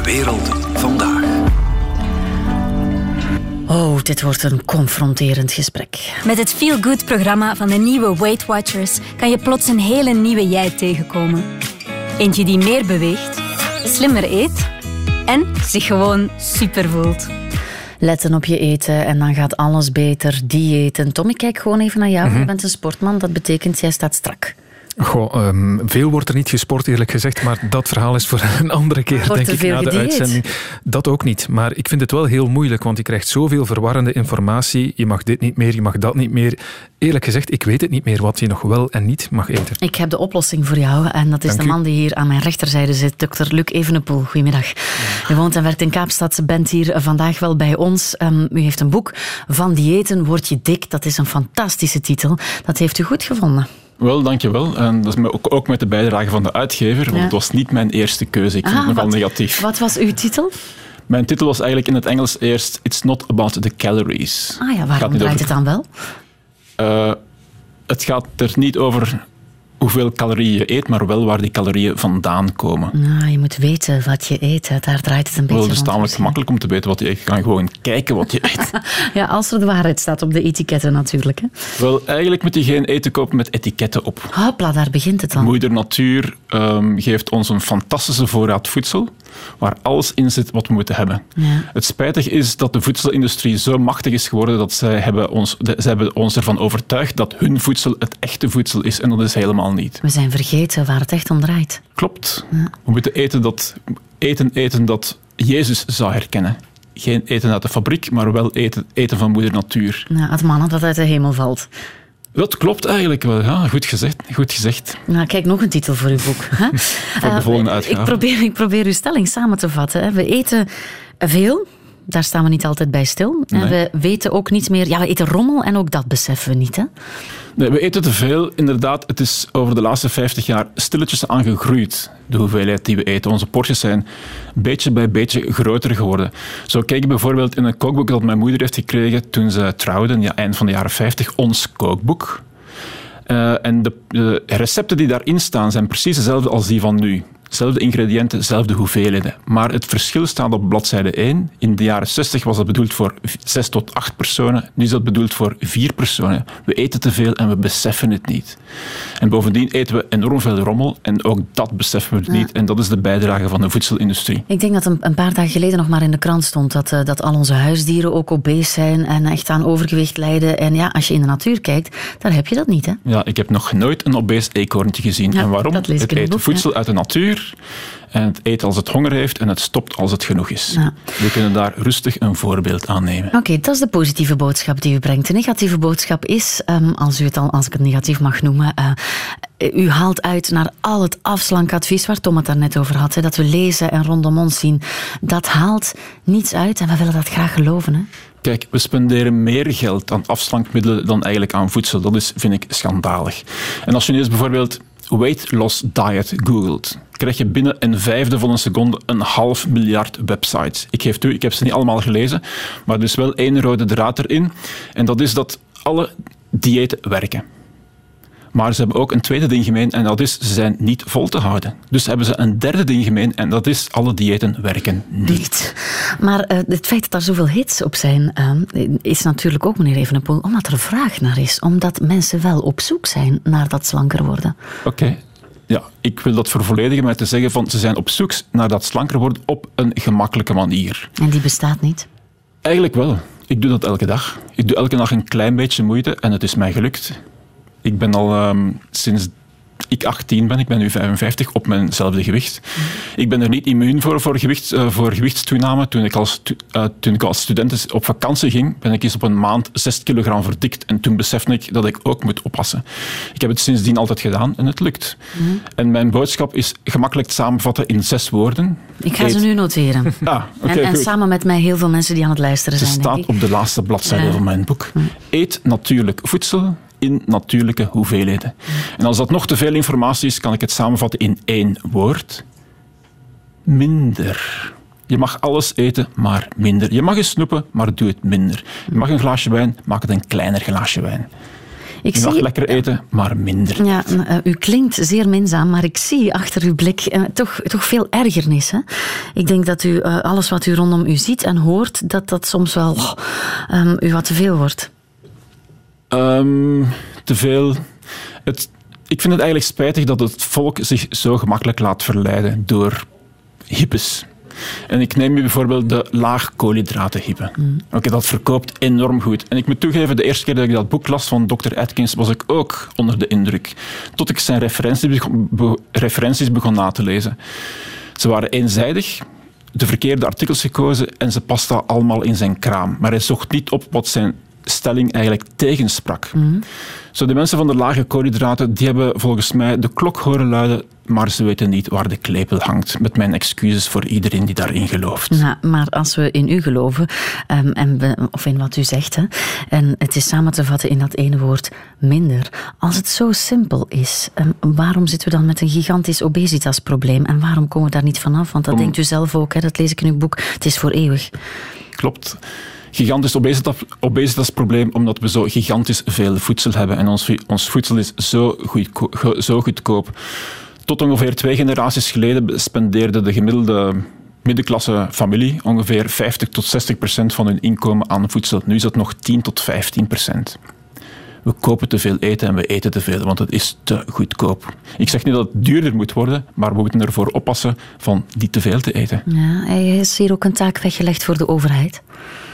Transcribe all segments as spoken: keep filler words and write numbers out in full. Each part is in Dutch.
wereld vandaag. Oh, dit wordt een confronterend gesprek. Met het Feel Good-programma van de nieuwe Weight Watchers kan je plots een hele nieuwe jij tegenkomen. Eentje die meer beweegt, slimmer eet en zich gewoon super voelt. Letten op je eten en dan gaat alles beter. Diëten. Tom, ik kijk gewoon even naar jou. Mm-hmm. Je bent een sportman, dat betekent jij staat strak. Goh, um, veel wordt er niet gesport, eerlijk gezegd, maar dat verhaal is voor een andere keer, wordt denk ik, na de gedieet? uitzending. Dat ook niet, maar ik vind het wel heel moeilijk, want je krijgt zoveel verwarrende informatie. Je mag dit niet meer, je mag dat niet meer. Eerlijk gezegd, ik weet het niet meer wat je nog wel en niet mag eten. Ik heb de oplossing voor jou en dat is Dank de man u. die hier aan mijn rechterzijde zit, dokter Luc Evenepoel. Goedemiddag. Ja. U woont en werkt in Kaapstad, bent hier vandaag wel bij ons. Um, u heeft een boek, Van diëten word je dik. Dat is een fantastische titel. Dat heeft u goed gevonden. Wel, dankjewel. En dat is ook, ook met de bijdrage van de uitgever, want ja. het was niet mijn eerste keuze. Ik vind ah, het nogal wat, negatief. Wat was uw titel? Mijn titel was eigenlijk in het Engels eerst It's not about the calories. Ah ja, waarom draait het dan wel? Uh, het gaat er niet over hoeveel calorieën je eet, maar wel waar die calorieën vandaan komen. Nou, je moet weten wat je eet. Daar draait het een beetje wel, het is tamelijk rond. gemakkelijk om te weten wat je eet. Je kan gewoon kijken wat je eet. Ja, als er de waarheid staat op de etiketten natuurlijk. Hè. Wel, eigenlijk moet je geen eten kopen met etiketten op. Hopla, daar begint het dan. Moeder Natuur um, geeft ons een fantastische voorraad voedsel, waar alles in zit wat we moeten hebben. Ja. Het spijtige is dat de voedselindustrie zo machtig is geworden dat zij hebben ons, de, zij hebben ons ervan overtuigd dat hun voedsel het echte voedsel is. En dat is helemaal niet. We zijn vergeten waar het echt om draait. Klopt. Ja. We moeten eten dat, eten, eten dat Jezus zou herkennen. Geen eten uit de fabriek, maar wel eten, eten van Moeder Natuur. Nou, het mannen dat uit de hemel valt. Dat klopt eigenlijk wel. Ja, goed gezegd. Goed gezegd. Nou, kijk, nog een titel voor uw boek. Hè? Voor de volgende uitgave. Ik probeer, ik probeer uw stelling samen te vatten. Hè. We eten veel. Daar staan we niet altijd bij stil. Nee. En we weten ook niet meer... Ja, we eten rommel en ook dat beseffen we niet. Hè? Nee, we eten te veel. Inderdaad, het is over de laatste vijftig jaar stilletjes aangegroeid, de hoeveelheid die we eten. Onze porties zijn beetje bij beetje groter geworden. Zo kijk ik bijvoorbeeld in een kookboek dat mijn moeder heeft gekregen toen ze trouwden, ja, eind van de jaren vijftig, ons kookboek. Uh, en de, de recepten die daarin staan zijn precies dezelfde als die van nu. Zelfde ingrediënten, dezelfde hoeveelheden. Maar het verschil staat op bladzijde één. In de jaren zestig was dat bedoeld voor zes tot acht personen. Nu is dat bedoeld voor vier personen. We eten te veel en we beseffen het niet. En bovendien eten we enorm veel rommel en ook dat beseffen we ja. niet. En dat is de bijdrage van de voedselindustrie. Ik denk dat een, een paar dagen geleden nog maar in de krant stond dat, uh, dat al onze huisdieren ook obese zijn en echt aan overgewicht lijden. En ja, als je in de natuur kijkt, daar heb je dat niet. Hè? Ja, ik heb nog nooit een obese eekhoorntje gezien. Ja, en waarom? Het eet boek, voedsel ja. uit de natuur. En het eet als het honger heeft en het stopt als het genoeg is. Ja. We kunnen daar rustig een voorbeeld aan nemen. Oké, okay, dat is de positieve boodschap die u brengt. De negatieve boodschap is, um, als, u het al, als ik het negatief mag noemen, uh, u haalt uit naar al het afslankadvies waar Tom het daar net over had. Hè, dat we lezen en rondom ons zien. Dat haalt niets uit en we willen dat graag geloven. Hè? Kijk, we spenderen meer geld aan afslankmiddelen dan eigenlijk aan voedsel. Dat is, vind ik, schandalig. En als je nu eens bijvoorbeeld weight loss diet googelt, krijg je binnen een vijfde van een seconde een half miljard websites. Ik geef toe, ik heb ze niet allemaal gelezen, maar er is wel één rode draad erin. En dat is dat alle diëten werken. Maar ze hebben ook een tweede ding gemeen en dat is, ze zijn niet vol te houden. Dus hebben ze een derde ding gemeen en dat is, alle diëten werken niet. niet. Maar uh, het feit dat er zoveel hits op zijn, uh, is natuurlijk ook, meneer Evenepoel, omdat er vraag naar is. Omdat mensen wel op zoek zijn naar dat slanker worden. Oké. Okay. Ja, ik wil dat vervolledigen met te zeggen van ze zijn op zoek naar dat slanker worden op een gemakkelijke manier. En die bestaat niet? Eigenlijk wel. Ik doe dat elke dag. Ik doe elke dag een klein beetje moeite en het is mij gelukt. Ik ben al um, sinds ik achttien ben, ik ben nu vijfenvijftig, op mijnzelfde gewicht. Mm. Ik ben er niet immuun voor, voor, gewicht, uh, voor gewichtstoename. Toen ik, als, uh, toen ik als student op vakantie ging, ben ik eens op een maand zes kilogram verdikt. En toen besefte ik dat ik ook moet oppassen. Ik heb het sindsdien altijd gedaan en het lukt. Mm. En mijn boodschap is gemakkelijk te samenvatten in zes woorden. Ik ga Eet... ze nu noteren. Ah, okay, en, en samen met mij heel veel mensen die aan het luisteren zijn. Ze staat op de laatste bladzijde ja. van mijn boek. Mm. Eet natuurlijk voedsel in natuurlijke hoeveelheden. En als dat nog te veel informatie is, kan ik het samenvatten in één woord. Minder. Je mag alles eten, maar minder. Je mag eens snoepen, maar doe het minder. Je mag een glaasje wijn, maak het een kleiner glaasje wijn. Ik je mag zie... lekker eten, maar minder. Ja, uh, u klinkt zeer minzaam, maar ik zie achter uw blik uh, toch, toch veel ergernis. Hè? Ik denk dat u uh, alles wat u rondom u ziet en hoort, dat dat soms wel oh, um, u wat te veel wordt. Um, te veel... Het, ik vind het eigenlijk spijtig dat het volk zich zo gemakkelijk laat verleiden door hippes. En ik neem nu bijvoorbeeld de laag koolhydraten-hippe. Mm. Oké, okay, dat verkoopt enorm goed. En ik moet toegeven, de eerste keer dat ik dat boek las van dokter Atkins, was ik ook onder de indruk. Tot ik zijn referenties begon, be, referenties begon na te lezen. Ze waren eenzijdig, de verkeerde artikels gekozen en ze pasten allemaal in zijn kraam. Maar hij zocht niet op wat zijn stelling eigenlijk tegensprak. Mm. Zo, de mensen van de lage koolhydraten, die hebben volgens mij de klok horen luiden, maar ze weten niet waar de klepel hangt. Met mijn excuses voor iedereen die daarin gelooft. Ja, maar als we in u geloven, um, en we, of in wat u zegt, hè, en het is samen te vatten in dat ene woord minder. Als het zo simpel is, um, waarom zitten we dan met een gigantisch obesitasprobleem? En waarom komen we daar niet vanaf? Want dat Om... denkt u zelf ook, hè, dat lees ik in uw boek. Het is voor eeuwig. Klopt. Gigantisch obesitas, obesitasprobleem omdat we zo gigantisch veel voedsel hebben. En ons, ons voedsel is zo, goedko- zo goedkoop. Tot ongeveer twee generaties geleden spendeerde de gemiddelde middenklasse familie ongeveer vijftig tot zestig procent van hun inkomen aan voedsel. Nu is dat nog tien tot vijftien procent. We kopen te veel eten en we eten te veel, want het is te goedkoop. Ik zeg niet dat het duurder moet worden, maar we moeten ervoor oppassen van niet te veel te eten. Ja, er is hier ook een taak weggelegd voor de overheid.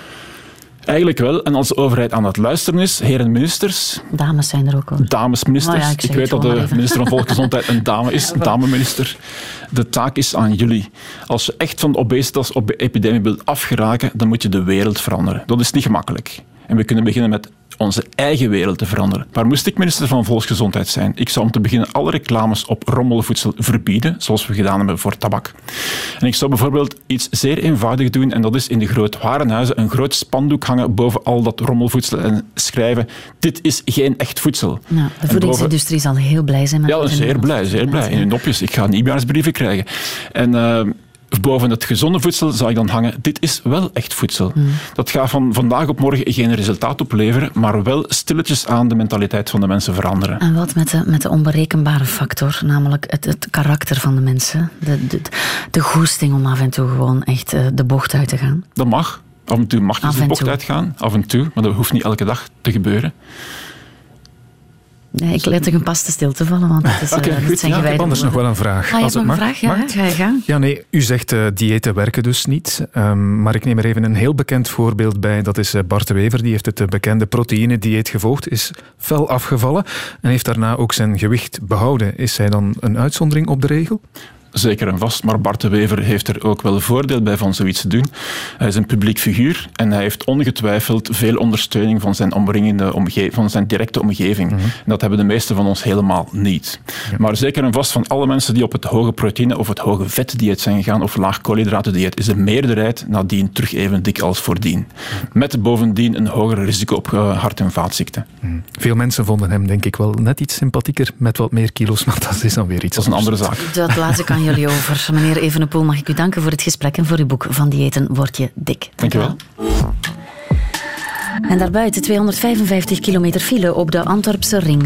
Eigenlijk wel. En als de overheid aan het luisteren is, heren ministers... Dames zijn er ook al. Dames ministers. Oh ja, ik, ik weet dat de minister van Volksgezondheid een dame is, een dame-minister. De taak is aan jullie. Als je echt van de obesitas-epidemie wilt afgeraken, dan moet je de wereld veranderen. Dat is niet gemakkelijk. En we kunnen beginnen met onze eigen wereld te veranderen. Maar moest ik minister van Volksgezondheid zijn, ik zou om te beginnen alle reclames op rommelvoedsel verbieden, zoals we gedaan hebben voor tabak. En ik zou bijvoorbeeld iets zeer eenvoudig doen, en dat is in de grote warenhuizen een groot spandoek hangen boven al dat rommelvoedsel en schrijven, dit is geen echt voedsel. Nou, de voedingsindustrie boven... zal heel blij zijn met Ja, zeer blij, zeer blij. In hun nopjes. Ik ga nieuwjaarsbrieven krijgen. En... Uh, boven het gezonde voedsel zou ik dan hangen, dit is wel echt voedsel. Mm. Dat gaat van vandaag op morgen geen resultaat opleveren, maar wel stilletjes aan de mentaliteit van de mensen veranderen. En wat met de, met de onberekenbare factor, namelijk het, het karakter van de mensen, de, de, de goesting om af en toe gewoon echt de bocht uit te gaan? Dat mag. Af en toe mag je de bocht uitgaan, af en toe, maar dat hoeft niet elke dag te gebeuren. Nee, ik let er een pas te stil te vallen, want het is okay, uh, goed, zijn ja, ik heb anders nog wel een vraag. Ah, je Als hebt nog een vraag? Ja, mag. Ga je gang. Ja, nee, u zegt uh, diëten werken dus niet. Um, maar ik neem er even een heel bekend voorbeeld bij. Dat is uh, Bart de Wever. Die heeft het uh, bekende proteïne-dieet gevolgd. Is fel afgevallen en heeft daarna ook zijn gewicht behouden. Is hij dan een uitzondering op de regel? Zeker en vast, maar Bart de Wever heeft er ook wel voordeel bij van zoiets te doen. Hij is een publiek figuur en hij heeft ongetwijfeld veel ondersteuning van zijn omringende omgeving, van zijn directe omgeving. Mm-hmm. En dat hebben de meesten van ons helemaal niet. Ja. Maar zeker en vast van alle mensen die op het hoge proteïne of het hoge vetdieet zijn gegaan of laag koolhydratendieet, is de meerderheid nadien terug even dik als voordien. Mm. Met bovendien een hoger risico op uh, hart- en vaatziekten. Mm. Veel mensen vonden hem denk ik wel net iets sympathieker met wat meer kilo's, maar dat is dan weer iets Dat is een andere zaak. Dat laat ik aan jullie over. Meneer Evenepoel, mag ik u danken voor het gesprek en voor uw boek Van diëten word je dik. Dank je wel. En daarbuiten tweehonderdvijfenvijftig kilometer file op de Antwerpse ring.